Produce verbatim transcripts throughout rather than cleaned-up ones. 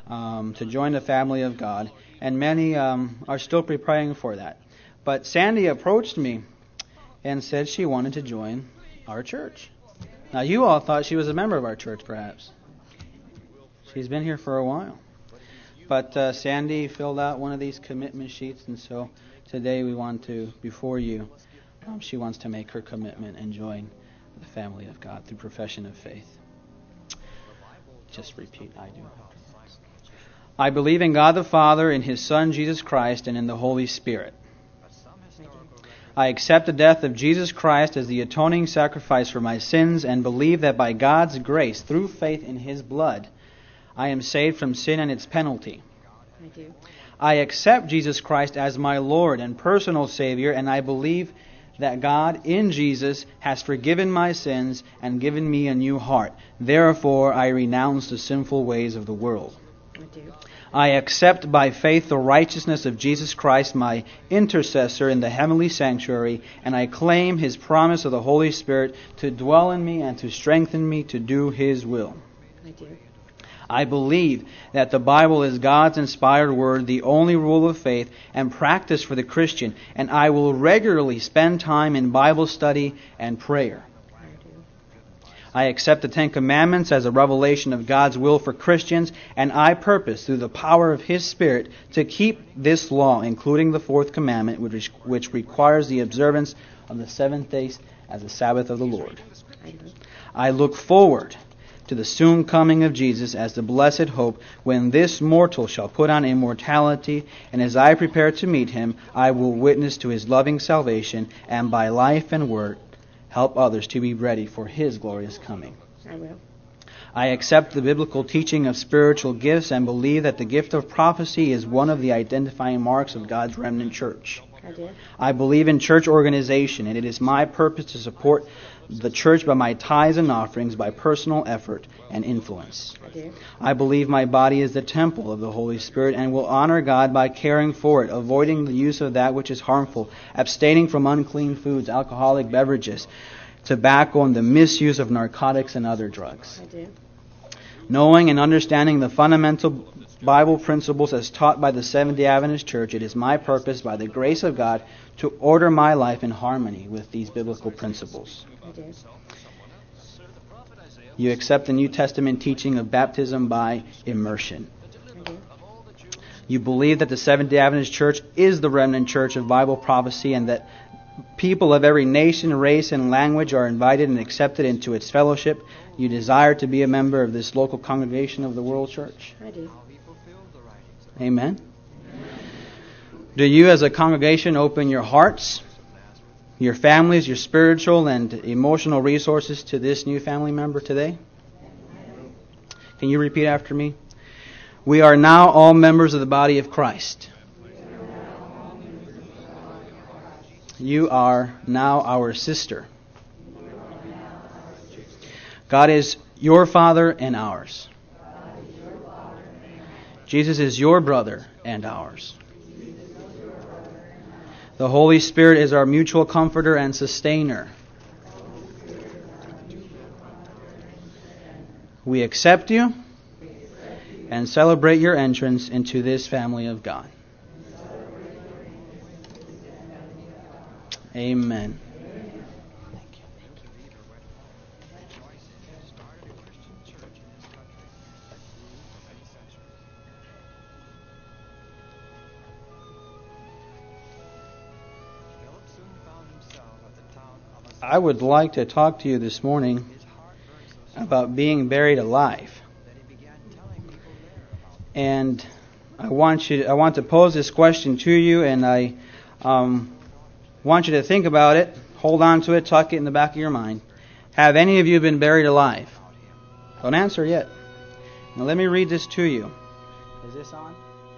um, to join the family of God, and many um, are still preparing for that. But Sandy approached me and said she wanted to join our church. Now, you all thought she was a member of our church, perhaps. She's been here for a while. But uh, Sandy filled out one of these commitment sheets, and so today we want to, before you, um, she wants to make her commitment and join the family of God through profession of faith. Just repeat, I do. I believe in God the Father, in His Son Jesus Christ, and in the Holy Spirit. I accept the death of Jesus Christ as the atoning sacrifice for my sins and believe that by God's grace, through faith in His blood, I am saved from sin and its penalty. I do. I accept Jesus Christ as my Lord and personal Savior, and I believe that God in Jesus has forgiven my sins and given me a new heart. Therefore, I renounce the sinful ways of the world. I do. I accept by faith the righteousness of Jesus Christ, my intercessor in the heavenly sanctuary, and I claim His promise of the Holy Spirit to dwell in me and to strengthen me to do His will. I do. I believe that the Bible is God's inspired word, the only rule of faith and practice for the Christian, and I will regularly spend time in Bible study and prayer. I accept the Ten Commandments as a revelation of God's will for Christians, and I purpose, through the power of His Spirit, to keep this law, including the fourth commandment, which, which requires the observance of the seventh day as the Sabbath of the Lord. I look forward to the soon coming of Jesus as the blessed hope, when this mortal shall put on immortality, and as I prepare to meet Him, I will witness to His loving salvation, and by life and word, help others to be ready for His glorious coming. I will. I accept the biblical teaching of spiritual gifts and believe that the gift of prophecy is one of the identifying marks of God's remnant church. I do. I believe in church organization, and it is my purpose to support the church by my tithes and offerings, by personal effort and influence. I do. I believe my body is the temple of the Holy Spirit and will honor God by caring for it, avoiding the use of that which is harmful, abstaining from unclean foods, alcoholic beverages, tobacco, and the misuse of narcotics and other drugs. I do. Knowing and understanding the fundamental Bible principles as taught by the Seventh-day Adventist Church, it is my purpose, by the grace of God, to order my life in harmony with these biblical principles. I do. You accept the New Testament teaching of baptism by immersion. I do. You believe that the Seventh-day Adventist Church is the remnant church of Bible prophecy, and that people of every nation, race, and language are invited and accepted into its fellowship. You desire to be a member of this local congregation of the World Church. I do. Amen. Do you as a congregation open your hearts, your families, your spiritual and emotional resources to this new family member today? Can you repeat after me? We are now all members of the body of Christ. You are now our sister. God is your Father and ours. Jesus is your brother and ours. The Holy Spirit is our mutual comforter and sustainer. We accept you and celebrate your entrance into this family of God. Amen. Thank you. I would like to talk to you this morning about being buried alive. And I want you, I want to pose this question to you, and I um, want you to think about it, hold on to it, tuck it in the back of your mind. Have any of you been buried alive? Don't answer yet. Now let me read this to you. Is this on?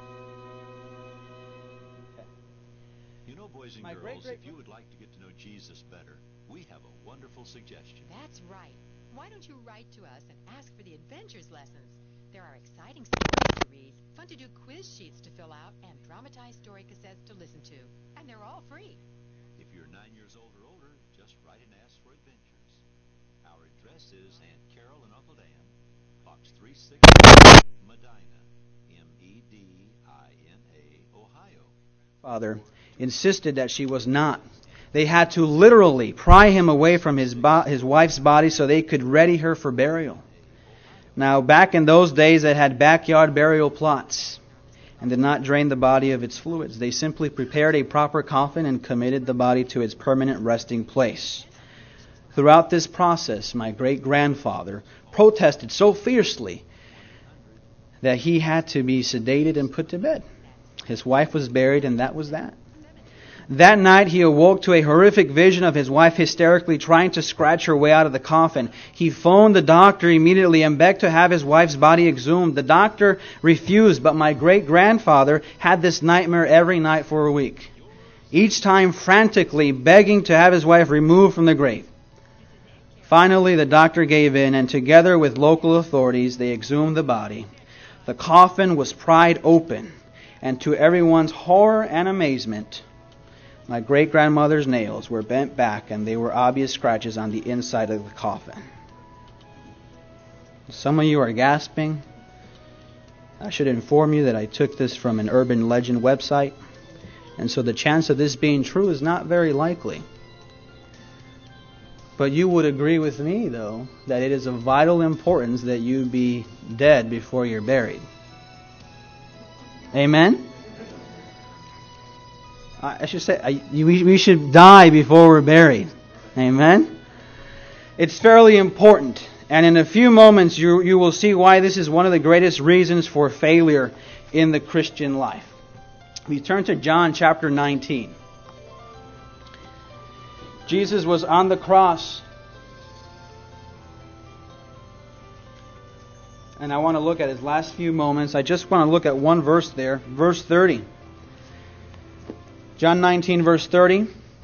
Okay. You know, boys and My girls, great, great, if you would like to get to know Jesus better, we have a wonderful suggestion. That's right. Why don't you write to us and ask for the Adventures lessons? There are exciting stories to read, fun to do quiz sheets to fill out, and dramatized story cassettes to listen to. And they're all free. If you're nine years old or older, just write and ask for Adventures. Our address is Aunt Carol and Uncle Dan, Box three sixty, Medina, father insisted that she was not. They had to literally pry him away from his bo- his wife's body so they could ready her for burial. Now, back in those days, they had backyard burial plots and did not drain the body of its fluids. They simply prepared a proper coffin and committed the body to its permanent resting place. Throughout this process, my great-grandfather protested so fiercely that he had to be sedated and put to bed. His wife was buried, and that was that. That night, he awoke to a horrific vision of his wife hysterically trying to scratch her way out of the coffin. He phoned the doctor immediately and begged to have his wife's body exhumed. The doctor refused, but my great-grandfather had this nightmare every night for a week, each time frantically begging to have his wife removed from the grave. Finally, the doctor gave in, and together with local authorities, they exhumed the body. The coffin was pried open, and to everyone's horror and amazement, my great-grandmother's nails were bent back and they were obvious scratches on the inside of the coffin. Some of you are gasping. I should inform you that I took this from an urban legend website, and so the chance of this being true is not very likely. But you would agree with me, though, that it is of vital importance that you be dead before you're buried. Amen? I should say, we should die before we're buried. Amen? It's fairly important. And in a few moments, you, you will see why this is one of the greatest reasons for failure in the Christian life. We turn to John chapter nineteen. Jesus was on the cross. And I want to look at his last few moments. I just want to look at one verse there. Verse thirty. John nineteen, verse thirty.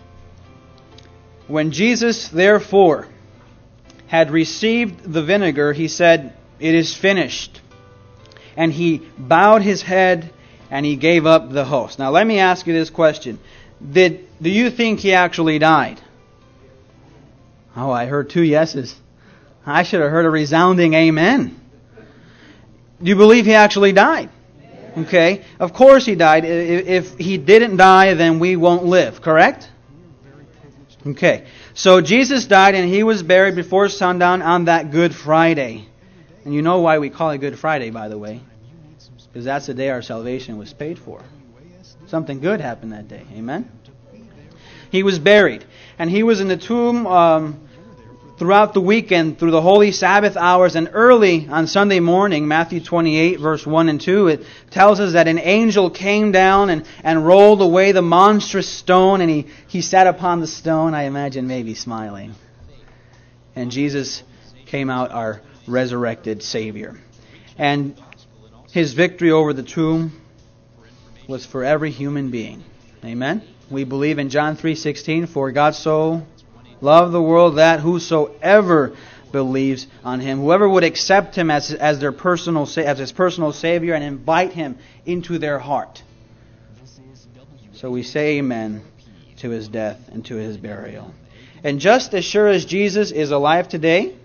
When Jesus, therefore, had received the vinegar, he said, "It is finished." And he bowed his head and he gave up the host. Now let me ask you this question. Did do you think he actually died? Oh, I heard two yeses. I should have heard a resounding amen. Do you believe he actually died? Okay, of course he died. If he didn't die, then we won't live, correct? Okay, so Jesus died and he was buried before sundown on that Good Friday. And you know why we call it Good Friday, by the way. Because that's the day our salvation was paid for. Something good happened that day. Amen? He was buried. And he was in the tomb um, throughout the weekend, through the holy Sabbath hours, and early on Sunday morning, Matthew twenty-eight, verse one and two, it tells us that an angel came down and, and rolled away the monstrous stone, and he, he sat upon the stone, I imagine maybe smiling. And Jesus came out our resurrected Savior. And his victory over the tomb was for every human being. Amen? We believe in John three sixteen, for God so loved the world that whosoever believes on him, whoever would accept him as as their personal as his personal Savior and invite him into their heart. So we say amen to his death and to his burial. And just as sure as Jesus is alive today,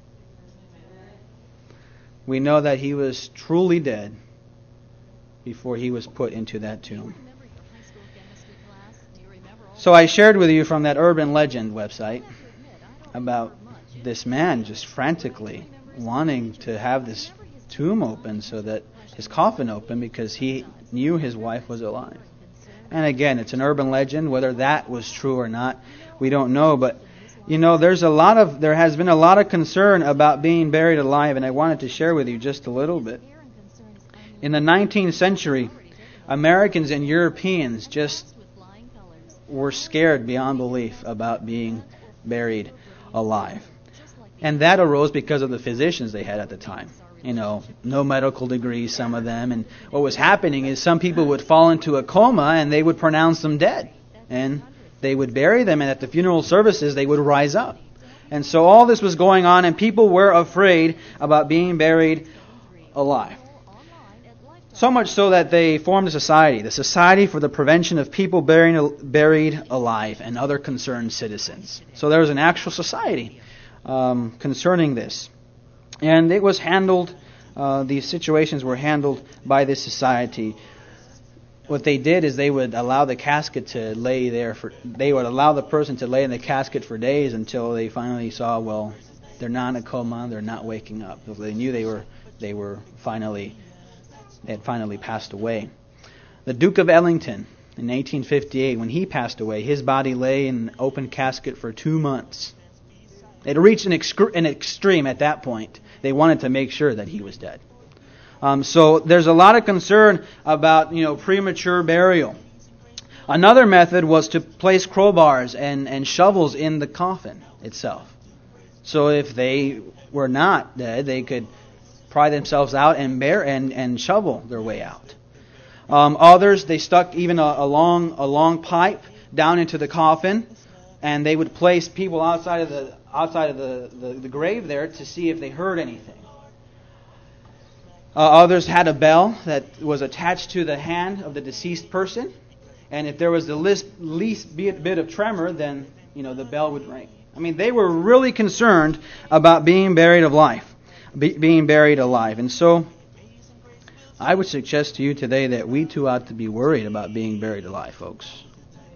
we know that he was truly dead before he was put into that tomb. So I shared with you from that urban legend website about this man just frantically wanting to have this tomb open so that his coffin open because he knew his wife was alive. And again, it's an urban legend. Whether that was true or not, we don't know. But you know, there's a lot of there has been a lot of concern about being buried alive, and I wanted to share with you just a little bit. In the nineteenth century, Americans and Europeans just were scared beyond belief about being buried alive. And that arose because of the physicians they had at the time. You know, no medical degrees, some of them. And what was happening is some people would fall into a coma and they would pronounce them dead. And they would bury them, and at the funeral services they would rise up. And so all this was going on, and people were afraid about being buried alive. So much so that they formed a society, the Society for the Prevention of People Buried, buried Alive and Other Concerned Citizens. So there was an actual society um, concerning this. And it was handled, uh, these situations were handled by this society. what they did is they would allow the casket to lay there for, they would allow the person to lay in the casket for days until they finally saw, well, they're not in a coma, they're not waking up. So they knew they were they were finally they had finally passed away. The Duke of Ellington in eighteen fifty-eight, when he passed away, his body lay in an open casket for two months. It reached an, excre- an extreme at that point. They wanted to make sure that he was dead. Um, so there's a lot of concern about, you know, premature burial. Another method was to place crowbars and, and shovels in the coffin itself. So if they were not dead, they could pry themselves out and bear and, and shovel their way out. Um, others, they stuck even a, a long a long pipe down into the coffin, and they would place people outside of the outside of the, the, the grave there to see if they heard anything. Uh, others had a bell that was attached to the hand of the deceased person, and if there was the least, least bit of tremor, then you know the bell would ring. I mean, they were really concerned about being buried of life, be, being buried alive, and so I would suggest to you today that we too ought to be worried about being buried alive, folks.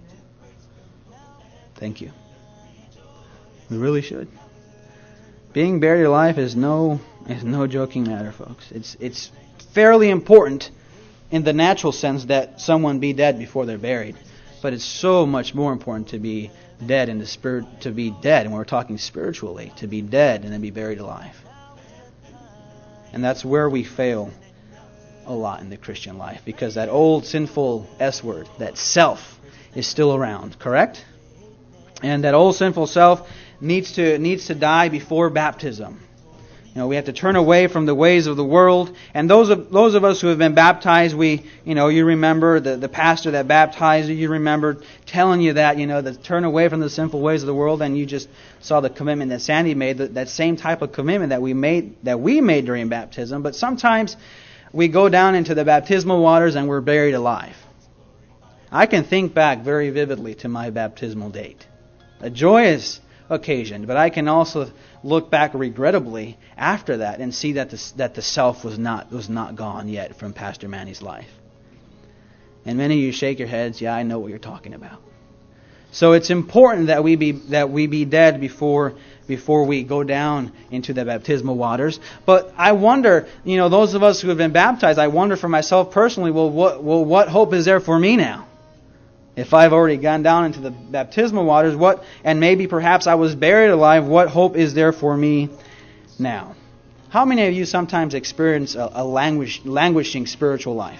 Thank you. We really should. Being buried alive is no is no joking matter, folks. It's it's fairly important in the natural sense that someone be dead before they're buried, but it's so much more important to be dead in the spirit, to be dead, and we're talking spiritually, to be dead and then be buried alive. And that's where we fail a lot in the Christian life, because that old sinful S word, that self, is still around, correct? And that old sinful self needs to needs to die before baptism. You know, we have to turn away from the ways of the world. And those of those of us who have been baptized, we, you know, you remember the, the pastor that baptized you, you remember telling you that, you know, to turn away from the sinful ways of the world, and you just saw the commitment that Sandy made, that, that same type of commitment that we made that we made during baptism. But sometimes we go down into the baptismal waters and we're buried alive. I can think back very vividly to my baptismal date. A joyous occasion, but I can also look back regrettably after that and see that the, that the self was not was not gone yet from Pastor Manny's life. And many of you shake your heads, yeah, I know what you're talking about. So it's important that we be that we be dead before before we go down into the baptismal waters. But I wonder, you know, those of us who have been baptized, I wonder for myself personally, well, what well, what hope is there for me now? If I've already gone down into the baptismal waters, what, and maybe perhaps I was buried alive, what hope is there for me now? How many of you sometimes experience a, a languish, languishing spiritual life?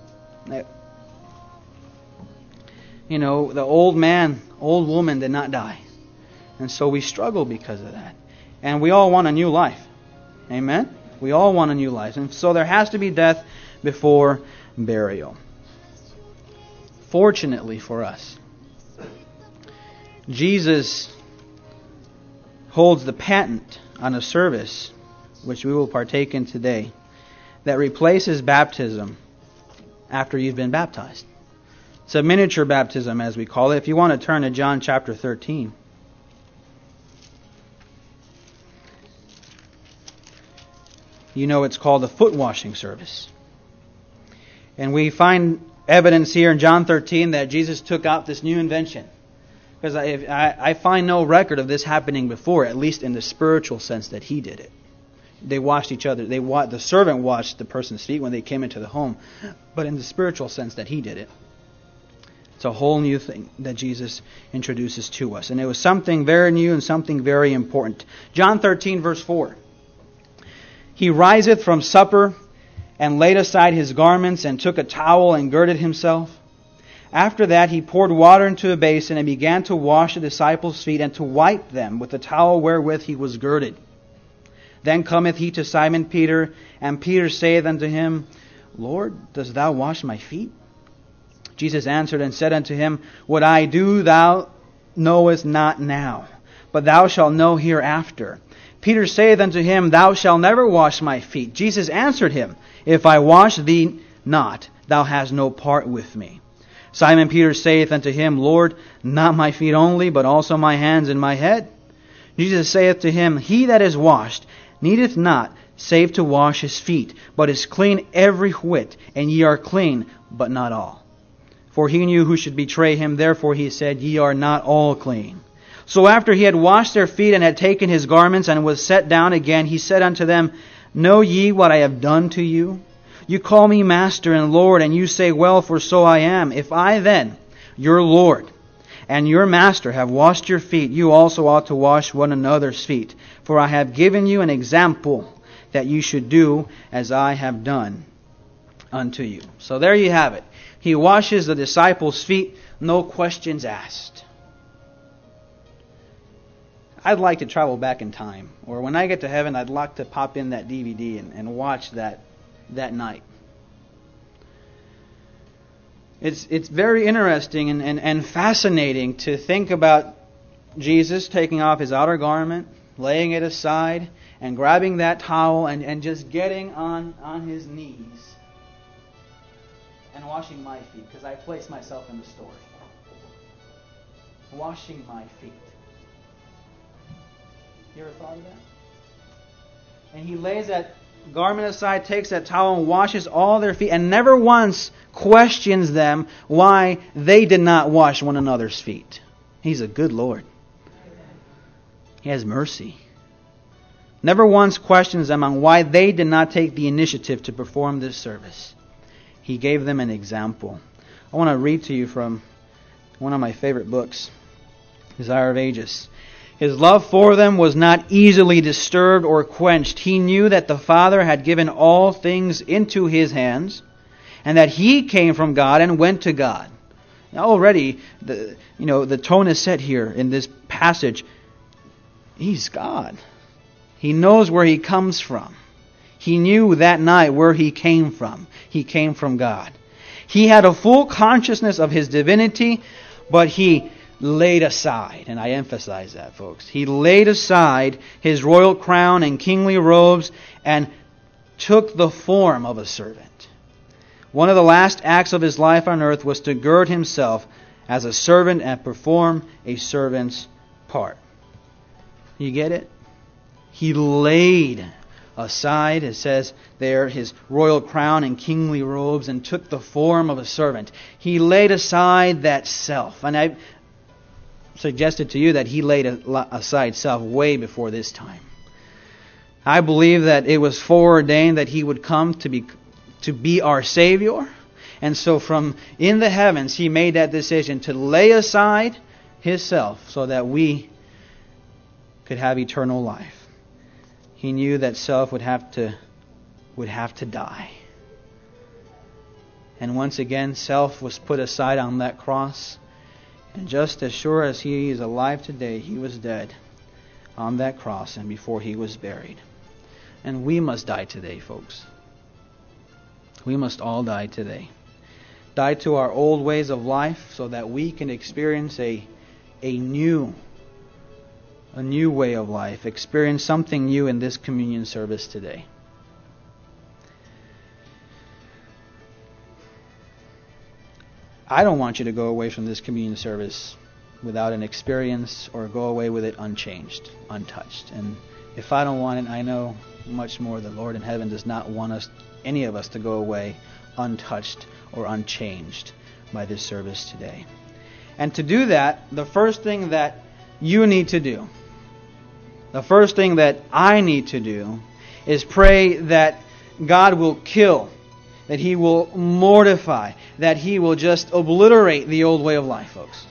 You know, the old man, old woman did not die. And so we struggle because of that. And we all want a new life. Amen? We all want a new life. And so there has to be death before burial. Fortunately for us, Jesus holds the patent on a service, which we will partake in today, that replaces baptism after you've been baptized. It's a miniature baptism, as we call it. If you want to turn to John chapter thirteen. You know it's called the foot washing service. And we find evidence here in John thirteen that Jesus took out this new invention. Because I, I, I find no record of this happening before, at least in the spiritual sense that he did it. They washed each other. They wa- The servant washed the person's feet when they came into the home. But in the spiritual sense that he did it, it's a whole new thing that Jesus introduces to us. And it was something very new and something very important. John thirteen verse four. He riseth from supper, and laid aside his garments, and took a towel, and girded himself. After that he poured water into a basin, and began to wash the disciples' feet, and to wipe them with the towel wherewith he was girded. Then cometh he to Simon Peter, and Peter saith unto him, Lord, dost thou wash my feet? Jesus answered and said unto him, What I do thou knowest not now, but thou shalt know hereafter. Peter saith unto him, Thou shalt never wash my feet. Jesus answered him, If I wash thee not, thou hast no part with me. Simon Peter saith unto him, Lord, not my feet only, but also my hands and my head. Jesus saith to him, He that is washed needeth not save to wash his feet, but is clean every whit, and ye are clean, but not all. for he knew who should betray him. Therefore he said, Ye are not all clean. So after he had washed their feet and had taken his garments and was set down again, he said unto them, Know ye what I have done to you? You call me Master and Lord, and you say, Well, for so I am. If I then, your Lord and your Master, have washed your feet, you also ought to wash one another's feet. For I have given you an example, that you should do as I have done unto you. So there you have it. He washes the disciples' feet, no questions asked. I'd like to travel back in time. Or when I get to heaven, I'd like to pop in that D V D and, and watch that that night. It's it's very interesting and, and, and fascinating to think about Jesus taking off his outer garment, laying it aside, and grabbing that towel and, and just getting on, on his knees and washing my feet, because I place myself in the story. Washing my feet. You ever thought of that? And he lays that garment aside, takes that towel and washes all their feet, and never once questions them why they did not wash one another's feet. He's a good Lord. He has mercy. Never once questions them on why they did not take the initiative to perform this service. He gave them an example. I want to read to you from one of my favorite books, Desire of Ages. His love for them was not easily disturbed or quenched. He knew that the Father had given all things into His hands, and that He came from God and went to God. Now already, the you know the tone is set here in this passage. He's God. He knows where He comes from. He knew that night where He came from. He came from God. He had a full consciousness of His divinity, but He laid aside, and I emphasize that, folks. He laid aside His royal crown and kingly robes and took the form of a servant. One of the last acts of His life on earth was to gird Himself as a servant and perform a servant's part. You get it? He laid aside, it says there, His royal crown and kingly robes and took the form of a servant. He laid aside that self. And I suggested to you that He laid aside self way before this time. I believe that it was foreordained that He would come to be to be our Savior. And so from in the heavens He made that decision to lay aside His self so that we could have eternal life. He knew that self would have to would have to die. And once again, self was put aside on that cross. And just as sure as He is alive today, He was dead on that cross and before He was buried. And we must die today, folks. We must all die today. Die to our old ways of life so that we can experience a, a new A new way of life. Experience something new in this communion service today. I don't want you to go away from this communion service without an experience or go away with it unchanged, untouched. And if I don't want it, I know much more the Lord in heaven does not want us, any of us, to go away untouched or unchanged by this service today. And to do that, the first thing that you need to do, the first thing that I need to do is pray that God will kill, that He will mortify, that He will just obliterate the old way of life, folks.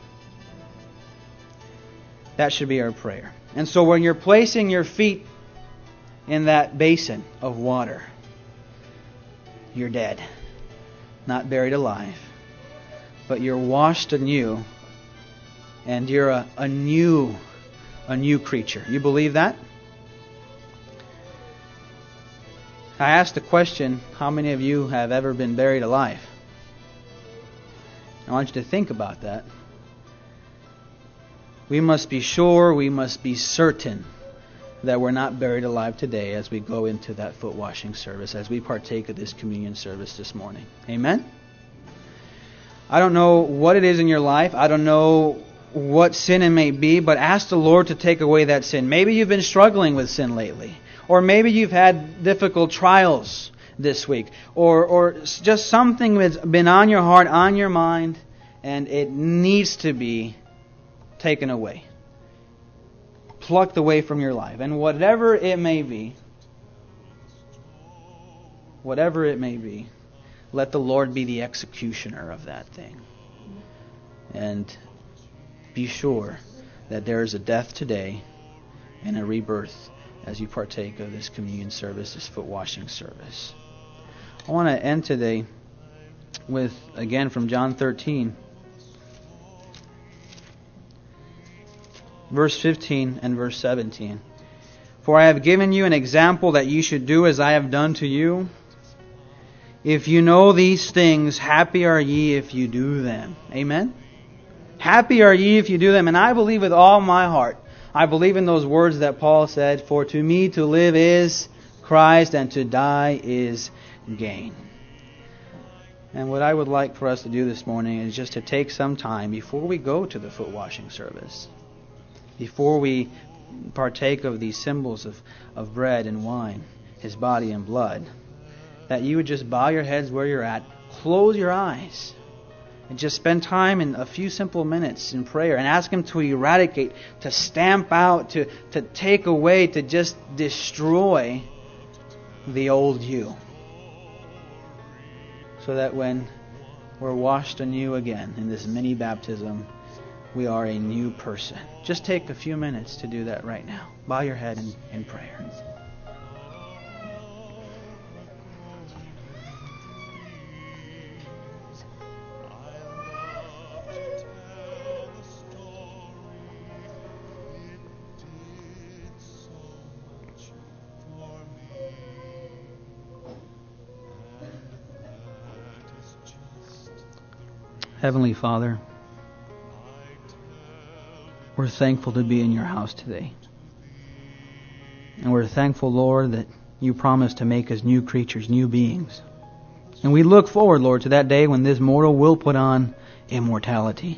That should be our prayer. And so when you're placing your feet in that basin of water, you're dead, not buried alive, but you're washed anew, and you're a, a new A new creature. You believe that? I asked the question, how many of you have ever been buried alive? I want you to think about that. We must be sure, we must be certain that we're not buried alive today as we go into that foot washing service, as we partake of this communion service this morning. Amen? I don't know what it is in your life. I don't know what sin it may be, but ask the Lord to take away that sin. Maybe you've been struggling with sin lately. Or maybe you've had difficult trials this week, or or just something that's been on your heart, on your mind, and it needs to be taken away, plucked away from your life. And whatever it may be, whatever it may be, let the Lord be the executioner of that thing. And be sure that there is a death today and a rebirth as you partake of this communion service, this foot washing service. I want to end today with, again, from John thirteen, verse fifteen and verse seventeen. For I have given you an example that you should do as I have done to you. If you know these things, happy are ye if you do them. Amen? Happy are ye if you do them. And I believe with all my heart, I believe in those words that Paul said, for to me to live is Christ and to die is gain. And what I would like for us to do this morning is just to take some time before we go to the foot washing service, before we partake of these symbols of, of bread and wine, His body and blood, that you would just bow your heads where you're at, close your eyes, and just spend time in a few simple minutes in prayer and ask Him to eradicate, to stamp out, to, to take away, to just destroy the old you. So that when we're washed anew again in this mini baptism, we are a new person. Just take a few minutes to do that right now. Bow your head in, in prayer. Heavenly Father, we're thankful to be in your house today. And we're thankful, Lord, that you promised to make us new creatures, new beings. And we look forward, Lord, to that day when this mortal will put on immortality.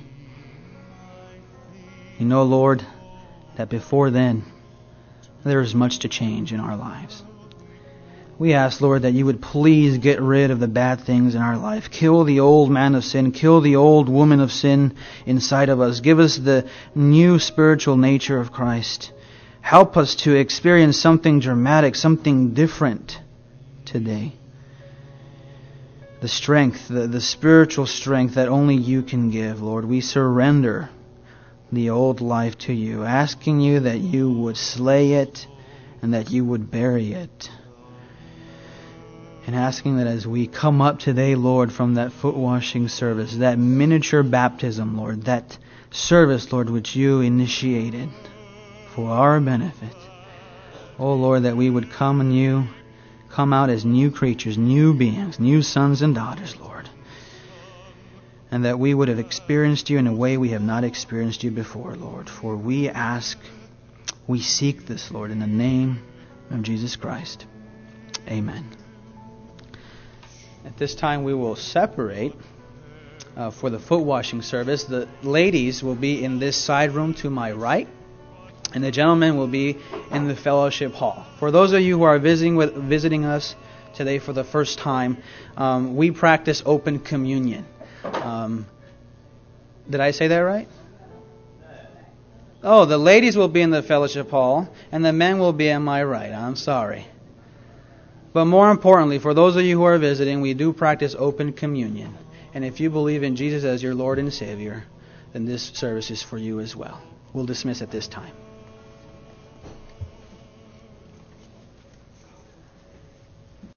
You know, Lord, that before then, there is much to change in our lives. We ask, Lord, that you would please get rid of the bad things in our life. Kill the old man of sin. Kill the old woman of sin inside of us. Give us the new spiritual nature of Christ. Help us to experience something dramatic, something different today. The strength, the, the spiritual strength that only you can give, Lord. We surrender the old life to you, asking you that you would slay it and that you would bury it. And asking that as we come up today, Lord, from that foot washing service, that miniature baptism, Lord, that service, Lord, which you initiated for our benefit. Oh, Lord, that we would come in you, come out as new creatures, new beings, new sons and daughters, Lord. And that we would have experienced you in a way we have not experienced you before, Lord. For we ask, we seek this, Lord, in the name of Jesus Christ. Amen. At this time we will separate uh, for the foot washing service. The ladies will be in this side room to my right, and the gentlemen will be in the fellowship hall. For those of you who are visiting with visiting us today for the first time, um, we practice open communion. Um, did I say that right? Oh, the ladies will be in the fellowship hall, and the men will be on my right. I'm sorry. But more importantly, for those of you who are visiting, we do practice open communion. And if you believe in Jesus as your Lord and Savior, then this service is for you as well. We'll dismiss at this time.